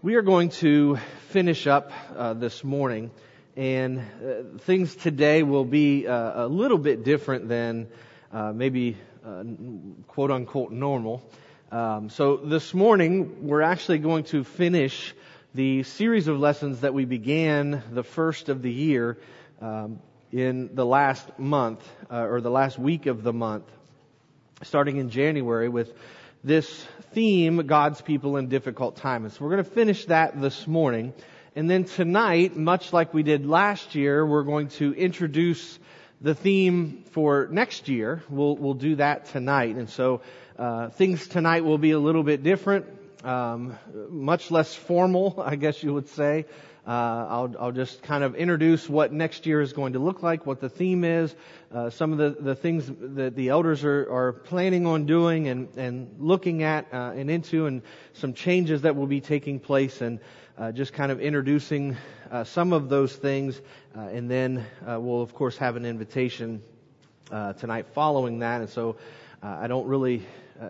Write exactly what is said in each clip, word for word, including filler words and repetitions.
We are going to finish up uh, this morning, and uh, things today will be uh, a little bit different than uh, maybe uh, quote unquote normal. Um, so this morning we're actually going to finish the series of lessons that we began the first of the year um, in the last month uh, or the last week of the month, starting in January with this theme, God's people in difficult times. So we're going to finish that this morning. And then tonight, much like we did last year, we're going to introduce the theme for next year. We'll, we'll do that tonight. And so, uh, things tonight will be a little bit different, um, much less formal, I guess you would say. Uh, I'll, I'll just kind of introduce what next year is going to look like, what the theme is, uh, some of the, the things that the elders are, are planning on doing and, and looking at uh, and into, and some changes that will be taking place, and uh, just kind of introducing uh, some of those things. Uh, and then uh, we'll, of course, have an invitation uh, tonight following that. And so uh, I don't really... Uh,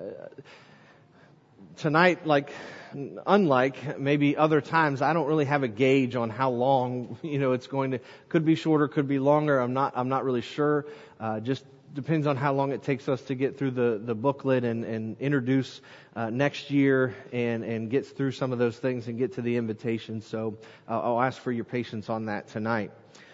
tonight, like... Unlike maybe other times, I don't really have a gauge on how long, you know, it's going to, could be shorter, could be longer. I'm not, I'm not really sure. Uh, just depends on how long it takes us to get through the, the booklet and, and introduce, uh, next year and, and get through some of those things and get to the invitation. So uh, I'll ask for your patience on that tonight.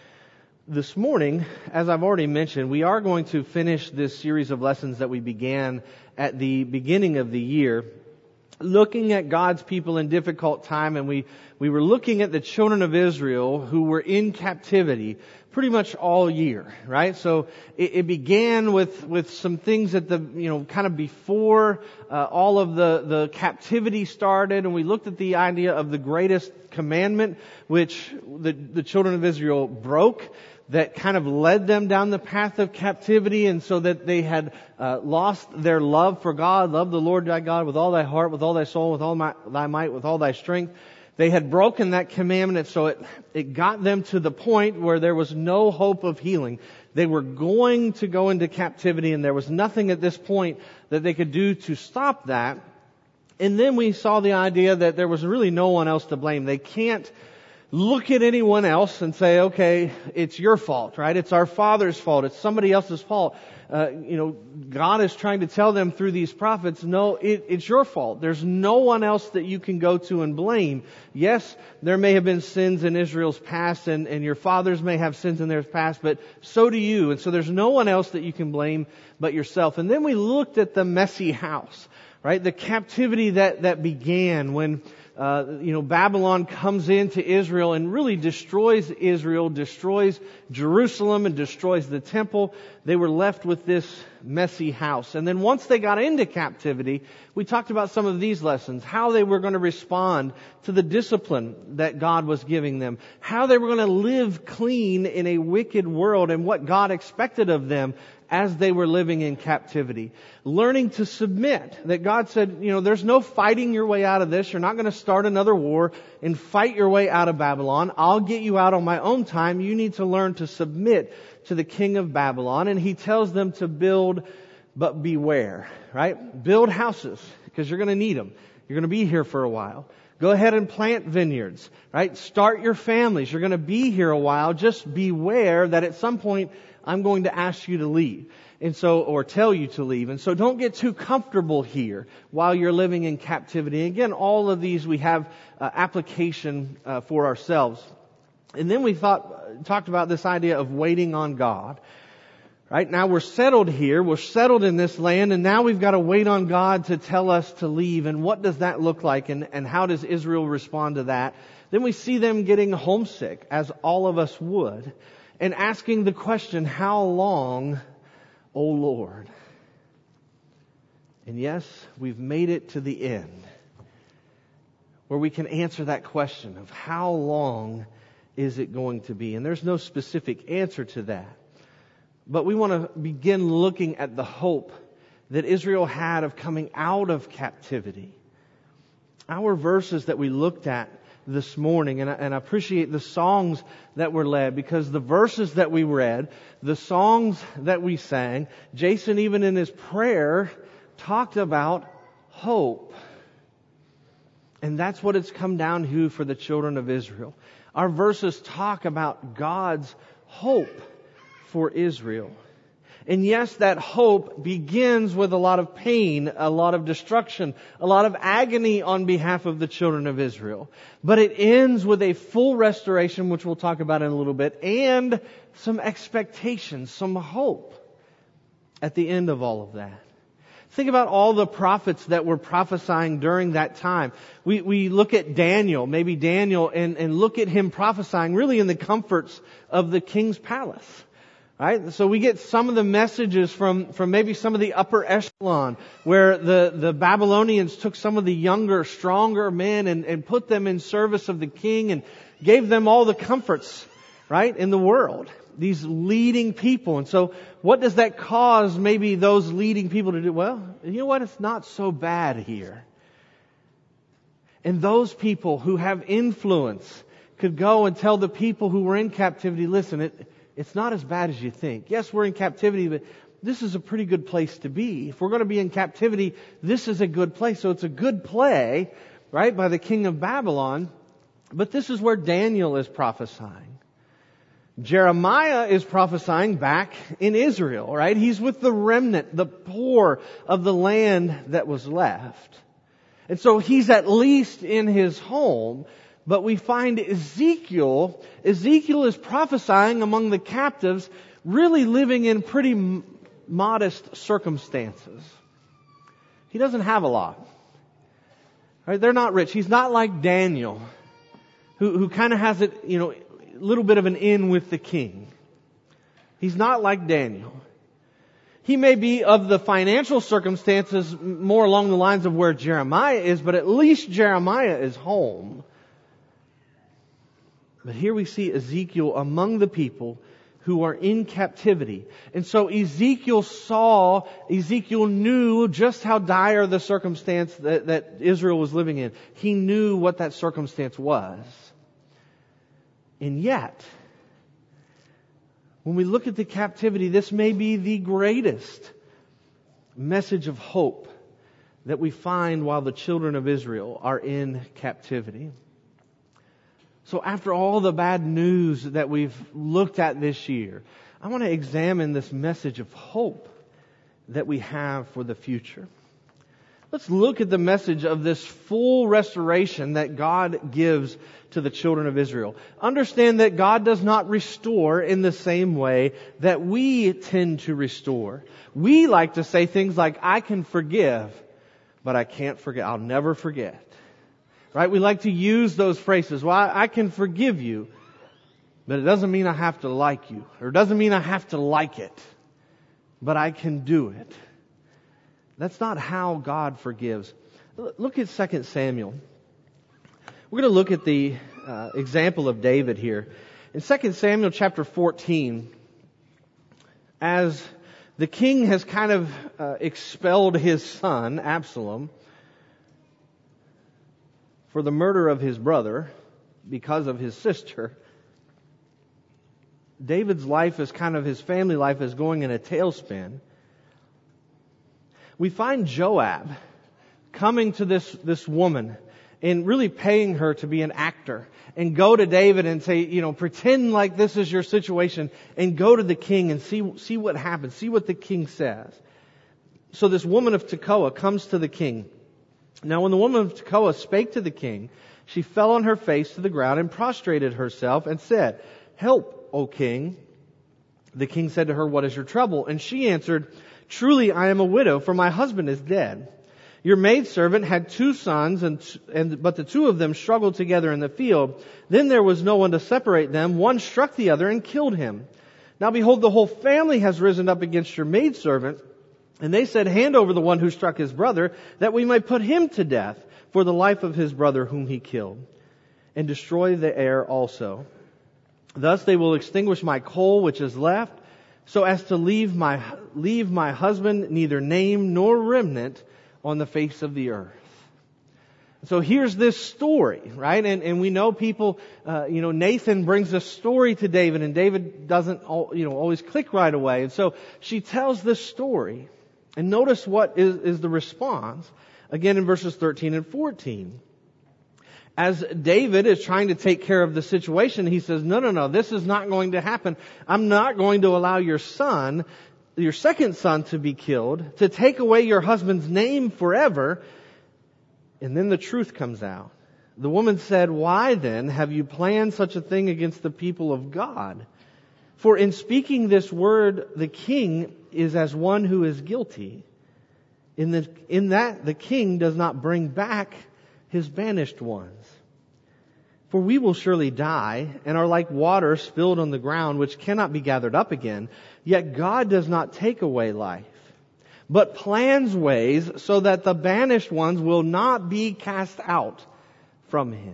This morning, as I've already mentioned, we are going to finish this series of lessons that we began at the beginning of the year, looking at God's people in difficult time, and we, we were looking at the children of Israel who were in captivity pretty much all year, right? So it, it began with, with some things at the, you know, kind of before uh, all of the, the captivity started, and we looked at the idea of the greatest commandment, which the, the children of Israel broke, that kind of led them down the path of captivity, and so that they had uh, lost their love for God. Love the Lord thy God with all thy heart, with all thy soul, with all my, thy might, with all thy strength. They had broken that commandment, so it, it got them to the point where there was no hope of healing. They were going to go into captivity, and there was nothing at this point that they could do to stop that. And then we saw the idea that there was really no one else to blame. They can't look at anyone else and say, okay, it's your fault, right? It's our father's fault. It's somebody else's fault. Uh, you know, God is trying to tell them through these prophets, no, it, it's your fault. There's no one else that you can go to and blame. Yes, there may have been sins in Israel's past, and, and your fathers may have sins in their past, but so do you. And so there's no one else that you can blame but yourself. And then we looked at the messy house, right? The captivity that, that began when Uh, you know, Babylon comes into Israel and really destroys Israel, destroys Jerusalem, and destroys the temple. They were left with this messy house. And then once they got into captivity, we talked about some of these lessons, how they were going to respond to the discipline that God was giving them, how they were going to live clean in a wicked world, and what God expected of them as they were living in captivity. Learning to submit. That God said, you know, there's no fighting your way out of this. You're not going to start another war and fight your way out of Babylon. I'll get you out on my own time. You need to learn to submit to the king of Babylon. And He tells them to build, but beware, right? Build houses, because you're going to need them. You're going to be here for a while. Go ahead and plant vineyards, right? Start your families. You're going to be here a while. Just beware that at some point I'm going to ask you to leave. And so, or tell you to leave. And so don't get too comfortable here while you're living in captivity. And again, all of these we have uh, application uh, for ourselves. And then we thought, uh, talked about this idea of waiting on God. Right? Now we're settled here. We're settled in this land. And now we've got to wait on God to tell us to leave. And what does that look like? And, and how does Israel respond to that? Then we see them getting homesick, as all of us would, and asking the question, how long, O Lord? And yes, we've made it to the end where we can answer that question of how long is it going to be? And there's no specific answer to that. But we want to begin looking at the hope that Israel had of coming out of captivity. Our verses that we looked at this morning, and I, and I appreciate the songs that were led, because the verses that we read, the songs that we sang, Jason even in his prayer talked about hope. And that's what it's come down to for the children of Israel. Our verses talk about God's hope for Israel. And yes, that hope begins with a lot of pain, a lot of destruction, a lot of agony on behalf of the children of Israel. But it ends with a full restoration, which we'll talk about in a little bit, and some expectations, some hope at the end of all of that. Think about all the prophets that were prophesying during that time. We we look at Daniel, maybe Daniel, and, and look at him prophesying really in the comforts of the king's palace. Right? So we get some of the messages from, from maybe some of the upper echelon where the, the Babylonians took some of the younger, stronger men and, and put them in service of the king and gave them all the comforts, right, in the world. These leading people. And so what does that cause maybe those leading people to do? Well, you know what? It's not so bad here. And those people who have influence could go and tell the people who were in captivity, listen, it, it's not as bad as you think. Yes, we're in captivity, but this is a pretty good place to be. If we're going to be in captivity, this is a good place. So it's a good play, right, by the king of Babylon. But this is where Daniel is prophesying. Jeremiah is prophesying back in Israel, right? He's with the remnant, the poor of the land that was left. And so he's at least in his home. But we find Ezekiel, Ezekiel is prophesying among the captives, really living in pretty m- modest circumstances. He doesn't have a lot. Right? They're not rich. He's not like Daniel, who, who kind of has it, you know, a little bit of an in with the king. He's not like Daniel. He may be of the financial circumstances more along the lines of where Jeremiah is, but at least Jeremiah is home. But here we see Ezekiel among the people who are in captivity. And so Ezekiel saw, Ezekiel knew just how dire the circumstance that, that Israel was living in. He knew what that circumstance was. And yet, when we look at the captivity, this may be the greatest message of hope that we find while the children of Israel are in captivity. So after all the bad news that we've looked at this year, I want to examine this message of hope that we have for the future. Let's look at the message of this full restoration that God gives to the children of Israel. Understand that God does not restore in the same way that we tend to restore. We like to say things like, I can forgive, but I can't forget. I'll never forget. Right? We like to use those phrases. Well, I, I can forgive you, but it doesn't mean I have to like you. Or it doesn't mean I have to like it. But I can do it. That's not how God forgives. Look at Second Samuel. We're going to look at the uh, example of David here. In Second Samuel chapter fourteen, as the king has kind of uh, expelled his son, Absalom, for the murder of his brother because of his sister, David's life is kind of, his family life is going in a tailspin. We find Joab coming to this, this woman and really paying her to be an actor and go to David and say, you know, pretend like this is your situation and go to the king and see, see what happens, see what the king says. So this woman of Tekoa comes to the king. Now when the woman of Tekoa spake to the king, she fell on her face to the ground and prostrated herself and said, Help, O king. The king said to her, What is your trouble? And she answered, Truly I am a widow, for my husband is dead. Your maidservant had two sons, and, and but the two of them struggled together in the field. Then there was no one to separate them. One struck the other and killed him. Now behold, the whole family has risen up against your maidservant. And they said, Hand over the one who struck his brother, that we may put him to death for the life of his brother whom he killed, and destroy the heir also. Thus they will extinguish my coal which is left, so as to leave my leave my husband neither name nor remnant on the face of the earth. So here's this story, right? And and we know people, uh, you know, Nathan brings a story to David, and David doesn't, you know, always click right away. And so she tells this story. And notice what is, is the response, again in verses thirteen and fourteen. as David is trying to take care of the situation, he says, no, no, no, this is not going to happen. I'm not going to allow your son, your second son, to be killed, to take away your husband's name forever. And then the truth comes out. The woman said, why then have you planned such a thing against the people of God? For in speaking this word, the king is as one who is guilty. In the, in that the king does not bring back his banished ones. For we will surely die and are like water spilled on the ground, which cannot be gathered up again. Yet God does not take away life, but plans ways so that the banished ones will not be cast out from him.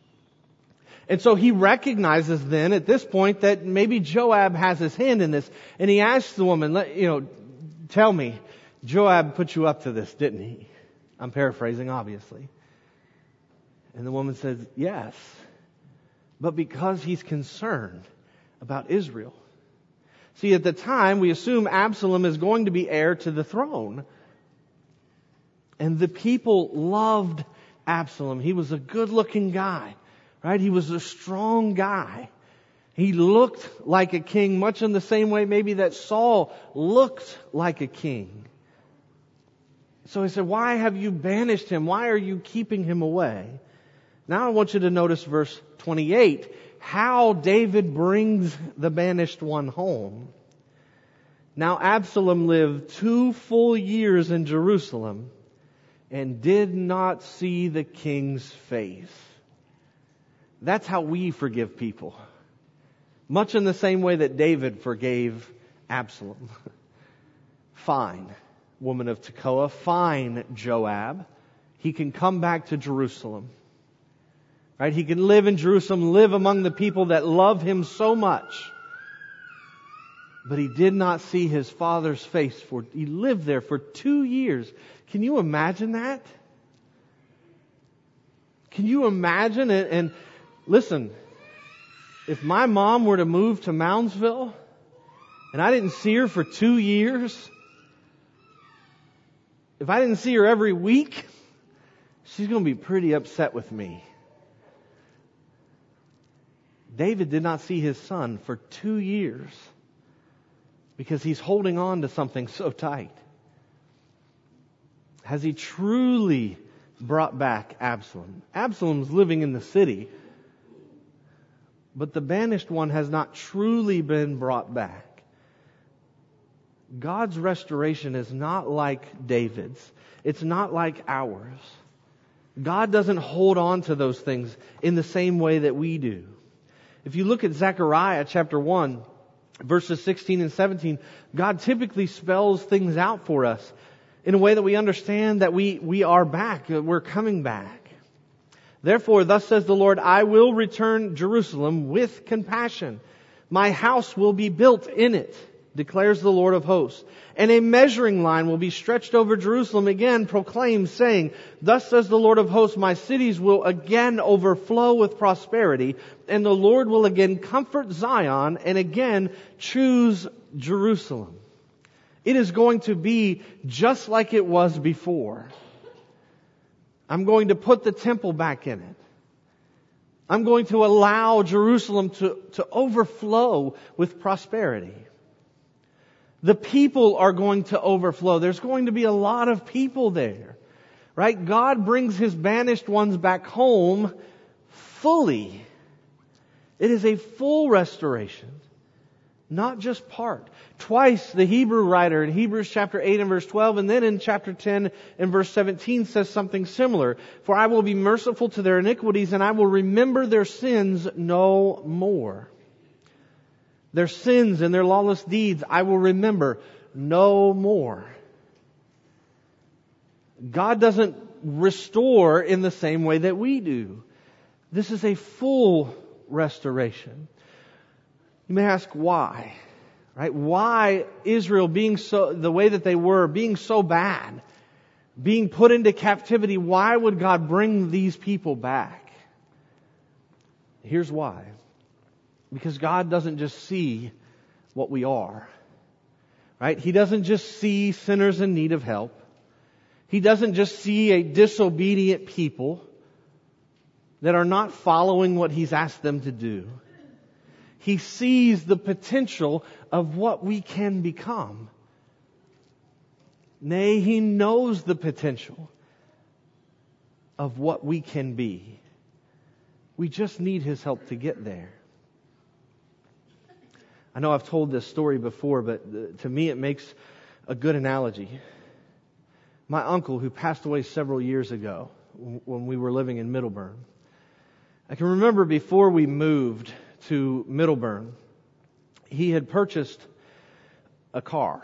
And so he recognizes then at this point that maybe Joab has his hand in this. And he asks the woman, you know, tell me, Joab put you up to this, didn't he? I'm paraphrasing, obviously. And the woman says, yes, but because he's concerned about Israel. See, at the time, we assume Absalom is going to be heir to the throne. And the people loved Absalom. He was a good-looking guy, right? He was a strong guy. He looked like a king, much in the same way maybe that Saul looked like a king. So he said, why have you banished him? Why are you keeping him away? Now I want you to notice verse twenty-eight, how David brings the banished one home. Now Absalom lived two full years in Jerusalem and did not see the king's face. That's how we forgive people. Much in the same way that David forgave Absalom. Fine, woman of Tekoa. Fine, Joab. He can come back to Jerusalem. Right? He can live in Jerusalem, live among the people that love him so much. But he did not see his father's face. For he lived there for two years. Can you imagine that? Can you imagine it? And listen, if my mom were to move to Moundsville and I didn't see her for two years, if I didn't see her every week, she's going to be pretty upset with me. David did not see his son for two years because he's holding on to something so tight. Has he truly brought back Absalom? Absalom's living in the city, but the banished one has not truly been brought back. God's restoration is not like David's. It's not like ours. God doesn't hold on to those things in the same way that we do. If you look at Zechariah chapter one, verses sixteen and seventeen, God typically spells things out for us in a way that we understand that we, we are back, that we're coming back. Therefore, thus says the Lord, I will return Jerusalem with compassion. My house will be built in it, declares the Lord of hosts. And a measuring line will be stretched over Jerusalem again, proclaimed, saying, thus says the Lord of hosts, my cities will again overflow with prosperity, and the Lord will again comfort Zion and again choose Jerusalem. It is going to be just like it was before. I'm going to put the temple back in it. I'm going to allow Jerusalem to, to overflow with prosperity. The people are going to overflow. There's going to be a lot of people there. Right? God brings His banished ones back home fully. It is a full restoration, not just part. Twice the Hebrew writer in Hebrews chapter eight and verse twelve, and then in chapter ten and verse seventeen says something similar. For I will be merciful to their iniquities, and I will remember their sins no more. Their sins and their lawless deeds I will remember no more. God doesn't restore in the same way that we do. This is a full restoration. You may ask why, right? Why Israel being so, the way that they were, being so bad, being put into captivity, why would God bring these people back? Here's why. Because God doesn't just see what we are, right? He doesn't just see sinners in need of help. He doesn't just see a disobedient people. that are not following what He's asked them to do. He sees the potential of what we can become. Nay, He knows the potential of what we can be. We just need His help to get there. I know I've told this story before, but to me it makes a good analogy. My uncle, who passed away several years ago when we were living in Middleburn, I can remember before we moved to Middleburn, he had purchased a car.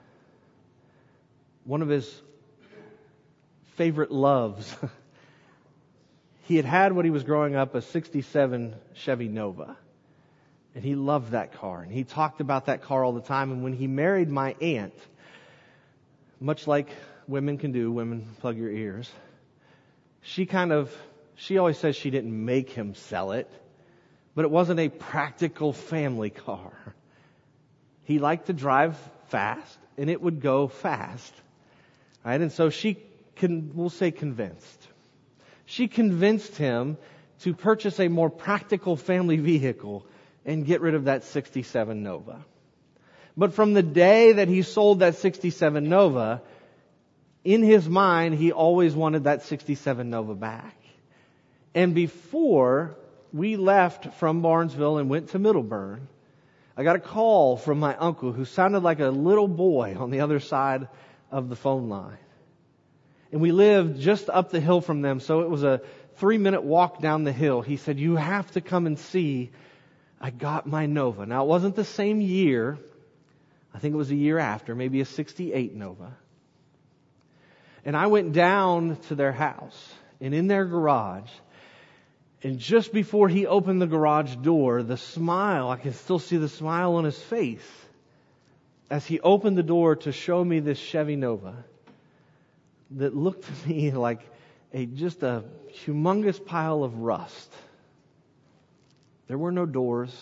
One of his favorite loves. He had had, when he was growing up, a sixty-seven Chevy Nova. And he loved that car. And he talked about that car all the time. And when he married my aunt, much like women can do, women plug your ears, she kind of, she always says she didn't make him sell it, but it wasn't a practical family car. He liked to drive fast, and it would go fast. Right? And so she, can, we'll say convinced. She convinced him to purchase a more practical family vehicle and get rid of that sixty-seven Nova. But from the day that he sold that sixty-seven Nova, in his mind, he always wanted that sixty-seven Nova back. And before we left from Barnesville and went to Middleburn, I got a call from my uncle who sounded like a little boy on the other side of the phone line. And we lived just up the hill from them, so it was a three-minute walk down the hill. He said, "You have to come and see. I got my Nova." Now, it wasn't the same year. I think it was a year after, maybe a sixty-eight Nova. And I went down to their house, and in their garage, and just before he opened the garage door, the smile, I can still see the smile on his face as he opened the door to show me this Chevy Nova that looked to me like a just a humongous pile of rust. There were no doors.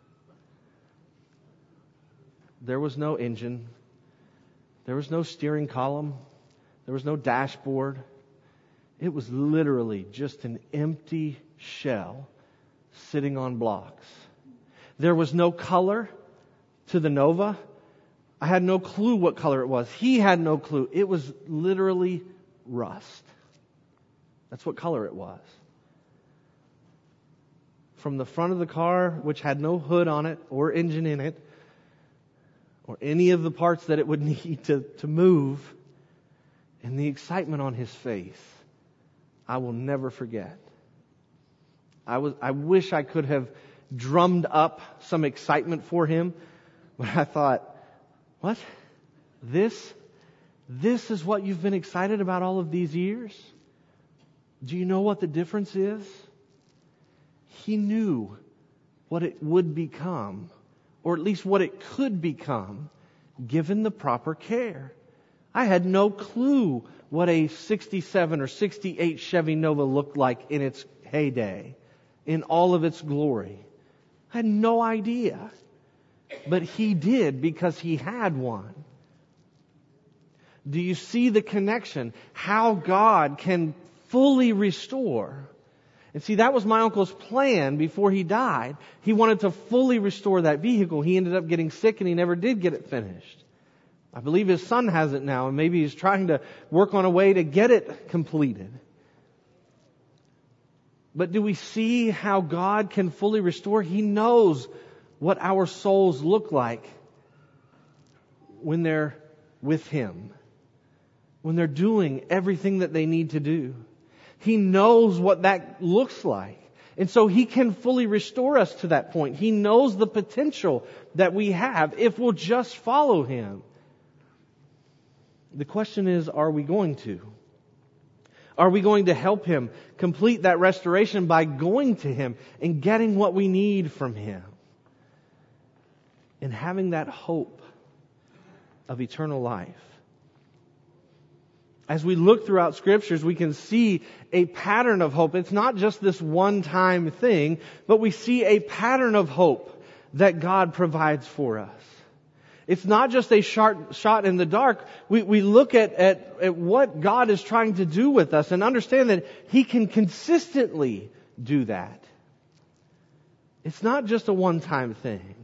There was no engine. There was no steering column. There was no dashboard. It was literally just an empty shell sitting on blocks. There was no color to the Nova. I had no clue what color it was. He had no clue. It was literally rust. That's what color it was. From the front of the car, which had no hood on it or engine in it, or any of the parts that it would need to, to move, and the excitement on his face, I will never forget. I was, I wish I could have drummed up some excitement for him, but I thought, what? This? This is what you've been excited about all of these years? Do you know what the difference is? He knew what it would become, or at least what it could become, given the proper care. I had no clue what a sixty-seven or sixty-eight Chevy Nova looked like in its heyday, in all of its glory. I had no idea. But he did, because he had one. Do you see the connection? How God can fully restore. And see, that was my uncle's plan before he died. He wanted to fully restore that vehicle. He ended up getting sick and he never did get it finished. I believe his son has it now, and maybe he's trying to work on a way to get it completed. But do we see how God can fully restore? He knows what our souls look like when they're with Him, when they're doing everything that they need to do. He knows what that looks like. And so He can fully restore us to that point. He knows the potential that we have if we'll just follow Him. The question is, are we going to? Are we going to help Him complete that restoration by going to Him and getting what we need from Him? And having that hope of eternal life. As we look throughout Scriptures, we can see a pattern of hope. It's not just this one-time thing, but we see a pattern of hope that God provides for us. It's not just a shot, shot in the dark. We, we look at, at, at what God is trying to do with us and understand that He can consistently do that. It's not just a one-time thing.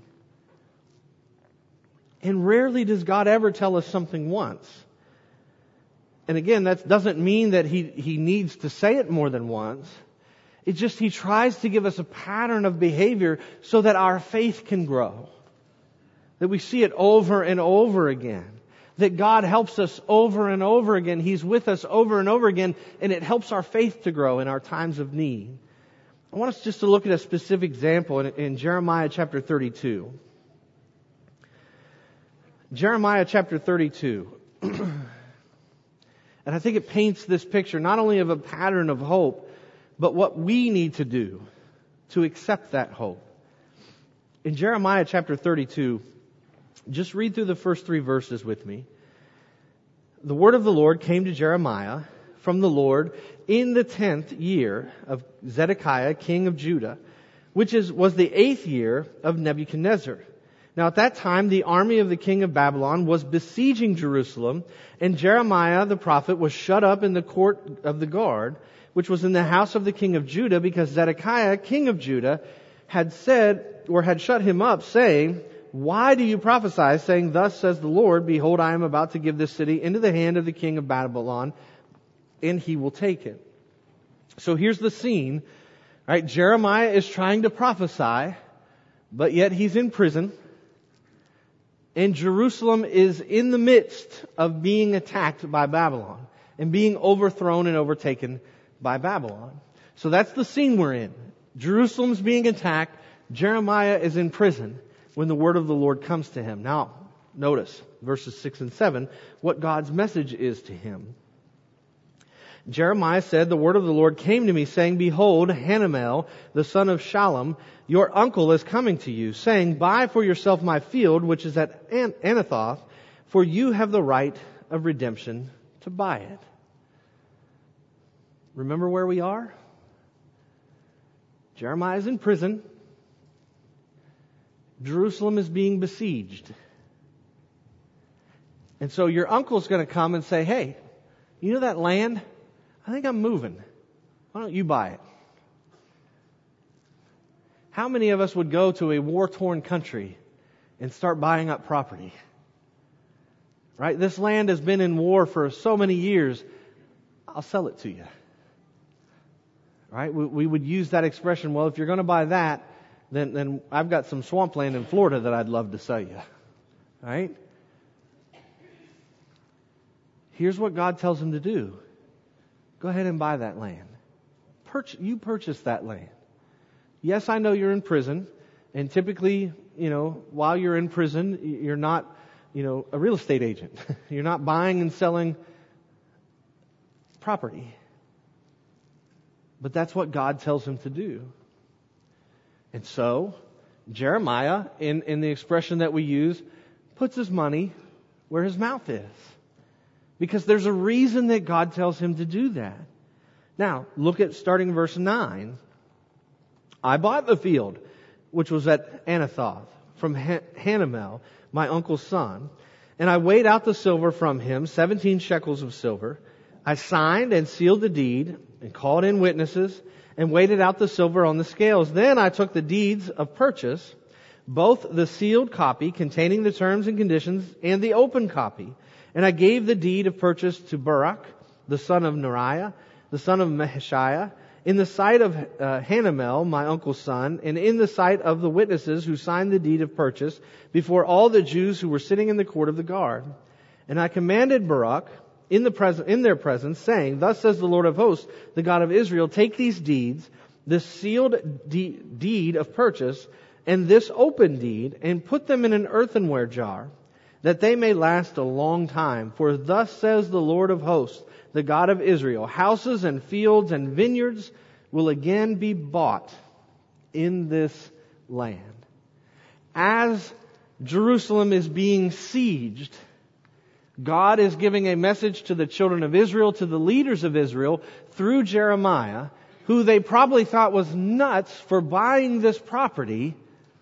And rarely does God ever tell us something once. And again, that doesn't mean that He, He needs to say it more than once. It's just He tries to give us a pattern of behavior so that our faith can grow. That we see it over and over again. That God helps us over and over again. He's with us over and over again, and it helps our faith to grow in our times of need. I want us just to look at a specific example in, in Jeremiah chapter thirty-two. Jeremiah chapter thirty-two. And I think it paints this picture not only of a pattern of hope, but what we need to do to accept that hope. In Jeremiah chapter thirty-two, just read through the first three verses with me. The word of the Lord came to Jeremiah from the Lord in the tenth year of Zedekiah, king of Judah, which is was the eighth year of Nebuchadnezzar. Now at that time, the army of the king of Babylon was besieging Jerusalem, and Jeremiah the prophet was shut up in the court of the guard, which was in the house of the king of Judah, because Zedekiah, king of Judah, had said, or had shut him up, saying, "Why do you prophesy, saying, Thus says the Lord, Behold, I am about to give this city into the hand of the king of Babylon, and he will take it." So here's the scene. Right? Jeremiah is trying to prophesy, but yet he's in prison. And Jerusalem is in the midst of being attacked by Babylon and being overthrown and overtaken by Babylon. So that's the scene we're in. Jerusalem's being attacked. Jeremiah is in prison when the word of the Lord comes to him. Now, notice verses six and seven, what God's message is to him. Jeremiah said, "The word of the Lord came to me, saying, Behold, Hanamel, the son of Shallum, your uncle is coming to you, saying, Buy for yourself my field, which is at An- Anathoth, for you have the right of redemption to buy it." Remember where we are? Jeremiah is in prison. Jerusalem is being besieged. And so your uncle's going to come and say, "Hey, you know that land? I think I'm moving. Why don't you buy it?" How many of us would go to a war-torn country and start buying up property? Right? This land has been in war for so many years. I'll sell it to you. Right? We, we would use that expression, well, if you're going to buy that, then, then I've got some swampland in Florida that I'd love to sell you. Right? Here's what God tells him to do. Go ahead and buy that land. Purch- you purchase that land. Yes, I know you're in prison, and typically, you know, while you're in prison, you're not, you know, a real estate agent. You're not buying and selling property. But that's what God tells him to do. And so, Jeremiah, in, in the expression that we use, puts his money where his mouth is. Because there's a reason that God tells him to do that. Now, look at starting verse nine. "I bought the field, which was at Anathoth, from Hanamel, my uncle's son, and I weighed out the silver from him, seventeen shekels of silver. I signed and sealed the deed, and called in witnesses, and weighed out the silver on the scales. Then I took the deeds of purchase, both the sealed copy containing the terms and conditions, and the open copy, and I gave the deed of purchase to Baruch, the son of Neriah, the son of Mahishiah, in the sight of uh, Hanamel, my uncle's son, and in the sight of the witnesses who signed the deed of purchase before all the Jews who were sitting in the court of the guard. And I commanded Baruch in the pres- in their presence, saying, Thus says the Lord of hosts, the God of Israel, take these deeds, this sealed de- deed of purchase, and this open deed, and put them in an earthenware jar, that they may last a long time. For thus says the Lord of hosts, the God of Israel, houses and fields and vineyards will again be bought in this land. As Jerusalem is being sieged, God is giving a message to the children of Israel, to the leaders of Israel, through Jeremiah, who they probably thought was nuts for buying this property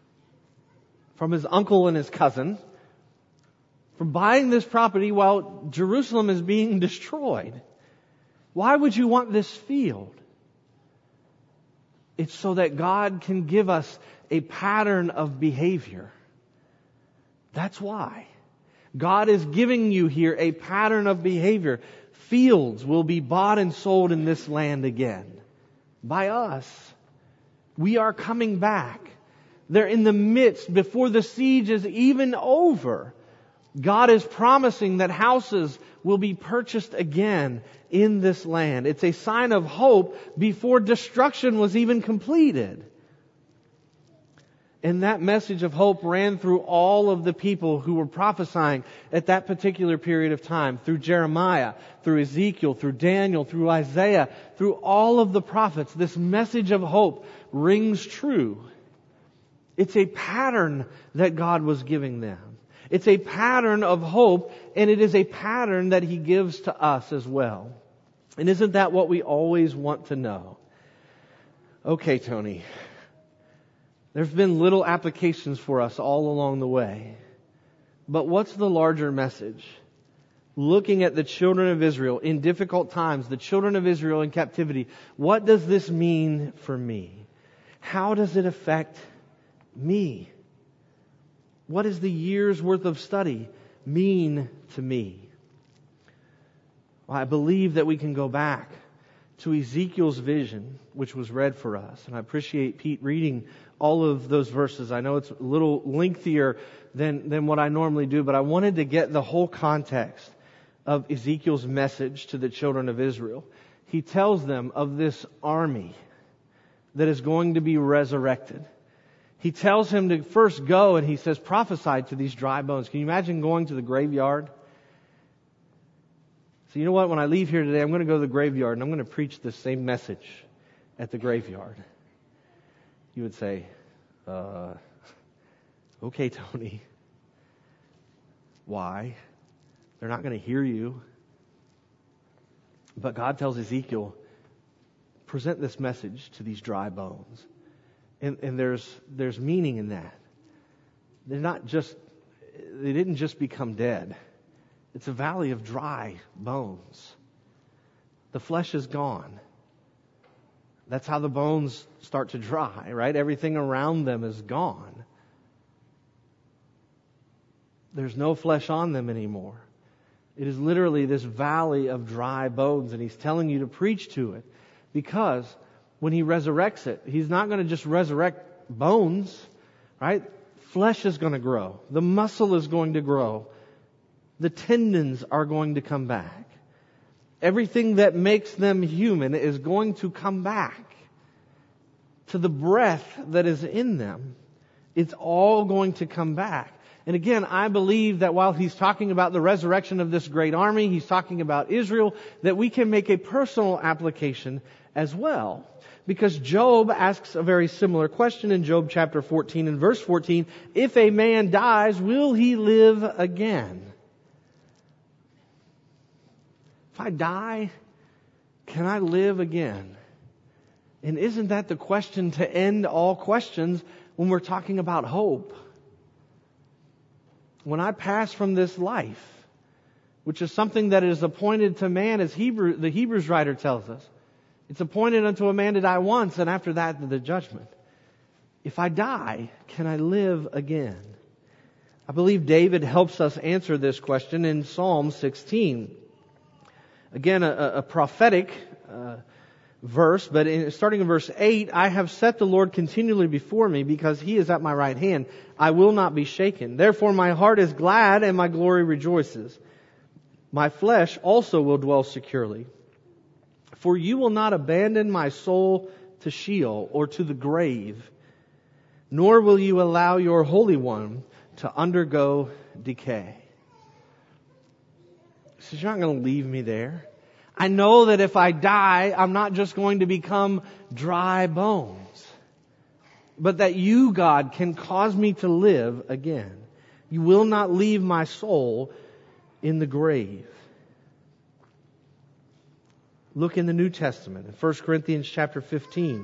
from his uncle and his cousin, for buying this property while Jerusalem is being destroyed. Why would you want this field? It's so that God can give us a pattern of behavior. That's why. God is giving you here a pattern of behavior. Fields will be bought and sold in this land again. By us. We are coming back. They're in the midst, before the siege is even over. God is promising that houses will be purchased again in this land. It's a sign of hope before destruction was even completed. And that message of hope ran through all of the people who were prophesying at that particular period of time. Through Jeremiah, through Ezekiel, through Daniel, through Isaiah, through all of the prophets. This message of hope rings true. It's a pattern that God was giving them. It's a pattern of hope, and it is a pattern that He gives to us as well. And isn't that what we always want to know? Okay, Tony. There's been little applications for us all along the way. But what's the larger message? Looking at the children of Israel in difficult times, the children of Israel in captivity, what does this mean for me? How does it affect me? What does the year's worth of study mean to me? Well, I believe that we can go back to Ezekiel's vision, which was read for us. And I appreciate Pete reading all of those verses. I know it's a little lengthier than, than what I normally do, but I wanted to get the whole context of Ezekiel's message to the children of Israel. He tells them of this army that is going to be resurrected. He tells him to first go, and he says, prophesy to these dry bones. Can you imagine going to the graveyard? So you know what? When I leave here today, I'm going to go to the graveyard and I'm going to preach the same message at the graveyard. You would say, uh, okay, Tony. Why? They're not going to hear you. But God tells Ezekiel, present this message to these dry bones. And, and there's there's meaning in that. They're not just, they didn't just become dead. It's a valley of dry bones. The flesh is gone. That's how the bones start to dry, right? Everything around them is gone. There's no flesh on them anymore. It is literally this valley of dry bones, and He's telling you to preach to it. Because when He resurrects it, He's not going to just resurrect bones, right? Flesh is going to grow. The muscle is going to grow. The tendons are going to come back. Everything that makes them human is going to come back. To the breath that is in them, it's all going to come back. And again, I believe that while He's talking about the resurrection of this great army, He's talking about Israel, that we can make a personal application as well. Because Job asks a very similar question in Job chapter fourteen and verse fourteen. If a man dies, will he live again? If I die, can I live again? And isn't that the question to end all questions when we're talking about hope? When I pass from this life, which is something that is appointed to man, as Hebrew, the Hebrews writer tells us, it's appointed unto a man to die once, and after that the judgment. If I die, can I live again? I believe David helps us answer this question in Psalm sixteen. Again, a, a prophetic uh, verse, but in, starting in verse eight, I have set the Lord continually before me, because He is at my right hand. I will not be shaken. Therefore my heart is glad, and my glory rejoices. My flesh also will dwell securely. For you will not abandon my soul to Sheol or to the grave, nor will you allow your Holy One to undergo decay. He says, you're not going to leave me there. I know that if I die, I'm not just going to become dry bones, but that you, God, can cause me to live again. You will not leave my soul in the grave. Look in the New Testament, in First Corinthians chapter fifteen.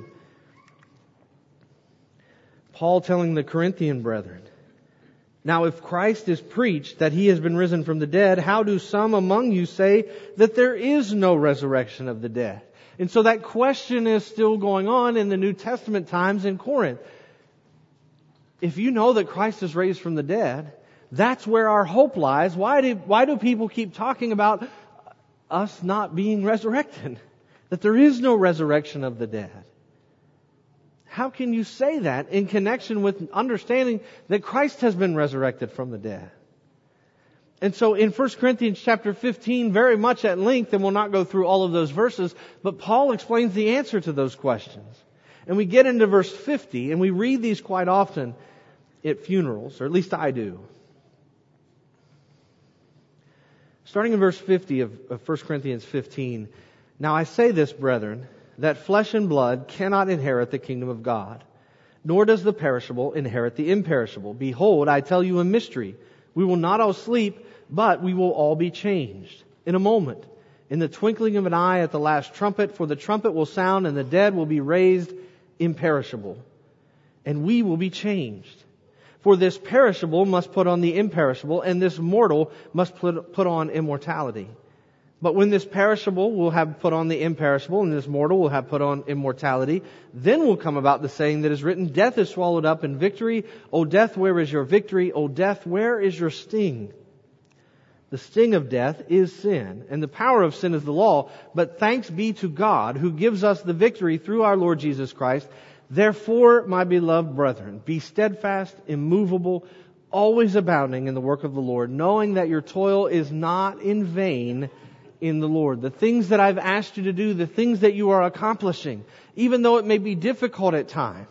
Paul telling the Corinthian brethren, now if Christ is preached that He has been risen from the dead, how do some among you say that there is no resurrection of the dead? And so that question is still going on in the New Testament times in Corinth. If you know that Christ is raised from the dead, that's where our hope lies. Why do, why do people keep talking about us not being resurrected? That there is no resurrection of the dead. How can you say that in connection with understanding that Christ has been resurrected from the dead? And so in First Corinthians chapter fifteen, very much at length, and we'll not go through all of those verses, but Paul explains the answer to those questions. And we get into verse fifty, and we read these quite often at funerals, or at least I do. Starting in verse fifty of, of First Corinthians fifteen, "Now I say this, brethren, that flesh and blood cannot inherit the kingdom of God, nor does the perishable inherit the imperishable. Behold, I tell you a mystery. We will not all sleep, but we will all be changed in a moment, in the twinkling of an eye at the last trumpet, for the trumpet will sound and the dead will be raised imperishable, and we will be changed. For this perishable must put on the imperishable, and this mortal must put, put on immortality. But when this perishable will have put on the imperishable, and this mortal will have put on immortality, then will come about the saying that is written, Death is swallowed up in victory. O death, where is your victory? O death, where is your sting? The sting of death is sin, and the power of sin is the law. But thanks be to God, who gives us the victory through our Lord Jesus Christ. Therefore, my beloved brethren, be steadfast, immovable, always abounding in the work of the Lord, knowing that your toil is not in vain in the Lord." The things that I've asked you to do, the things that you are accomplishing, even though it may be difficult at times,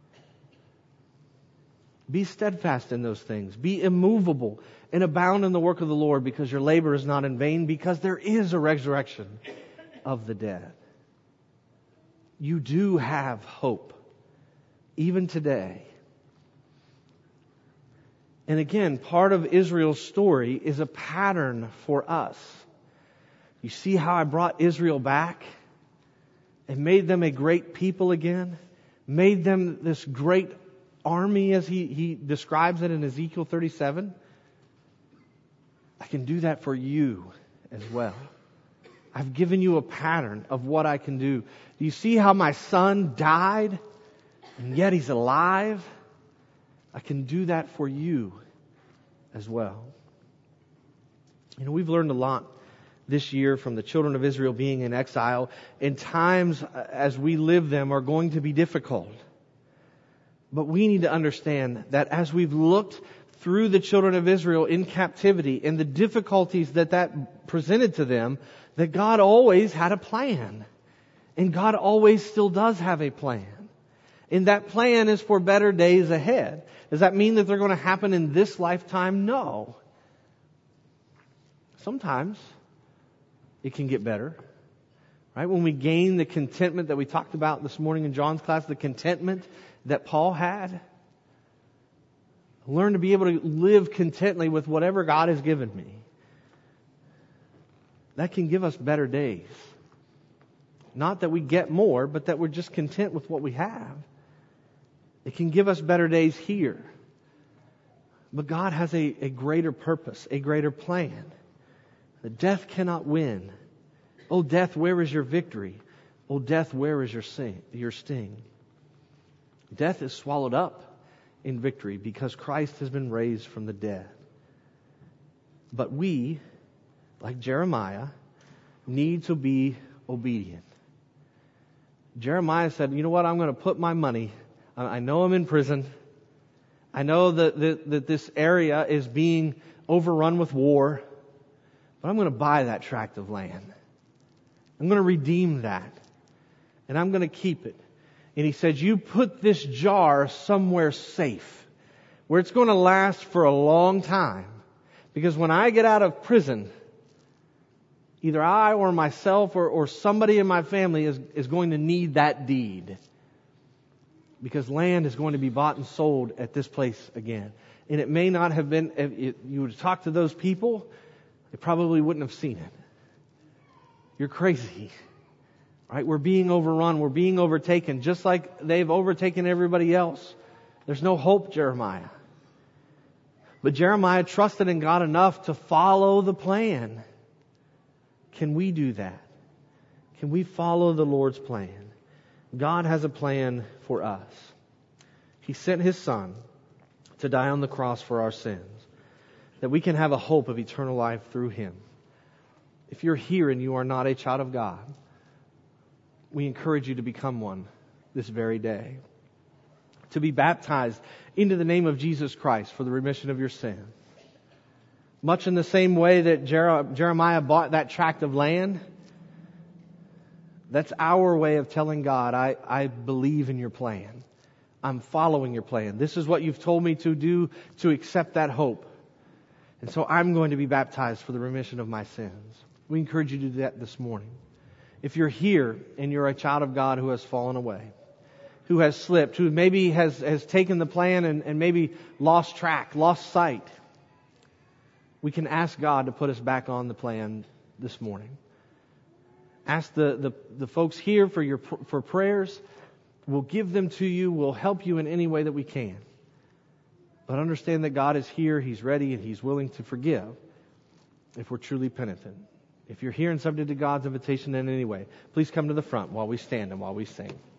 be steadfast in those things. Be immovable and abound in the work of the Lord, because your labor is not in vain, because there is a resurrection of the dead. You do have hope, even today. And again, part of Israel's story is a pattern for us. You see how I brought Israel back and made them a great people again? Made them this great army, as he, he describes it in Ezekiel thirty-seven? I can do that for you as well. I've given you a pattern of what I can do. Do you see how my son died and yet he's alive? I can do that for you as well. You know, we've learned a lot this year from the children of Israel being in exile, and times as we live them are going to be difficult. But we need to understand that as we've looked through the children of Israel in captivity and the difficulties that that presented to them, that God always had a plan. And God always still does have a plan. And that plan is for better days ahead. Does that mean that they're going to happen in this lifetime? No. Sometimes it can get better. Right? When we gain the contentment that we talked about this morning in John's class, the contentment that Paul had, learn to be able to live contently with whatever God has given me. That can give us better days. Not that we get more, but that we're just content with what we have. It can give us better days here. But God has a, a greater purpose, a greater plan. The death cannot win. O death, where is your victory? O death, where is your sing, your sting? Death is swallowed up in victory because Christ has been raised from the dead. But we, like Jeremiah, need to be obedient. Jeremiah said, you know what, I'm going to put my money. I know I'm in prison. I know that, that, that this area is being overrun with war. But I'm going to buy that tract of land. I'm going to redeem that. And I'm going to keep it. And he said, you put this jar somewhere safe, where it's going to last for a long time. Because when I get out of prison, either I or myself or, or somebody in my family is, is going to need that deed. Because land is going to be bought and sold at this place again. And it may not have been, if you would talk to those people, they probably wouldn't have seen it. You're crazy. Right? We're being overrun. We're being overtaken. Just like they've overtaken everybody else. There's no hope, Jeremiah. But Jeremiah trusted in God enough to follow the plan. Can we do that? Can we follow the Lord's plan? God has a plan for us. He sent His Son to die on the cross for our sins, that we can have a hope of eternal life through Him. If you're here and you are not a child of God, we encourage you to become one this very day. To be baptized into the name of Jesus Christ for the remission of your sin. Much in the same way that Jer- Jeremiah bought that tract of land, that's our way of telling God, I, I believe in your plan. I'm following your plan. This is what you've told me to do to accept that hope. And so I'm going to be baptized for the remission of my sins. We encourage you to do that this morning. If you're here and you're a child of God who has fallen away, who has slipped, who maybe has, has taken the plan and, and maybe lost track, lost sight, we can ask God to put us back on the plan this morning. Ask the, the, the folks here for your for prayers. We'll give them to you. We'll help you in any way that we can. But understand that God is here. He's ready and He's willing to forgive if we're truly penitent. If you're here and subject to God's invitation in any way, please come to the front while we stand and while we sing.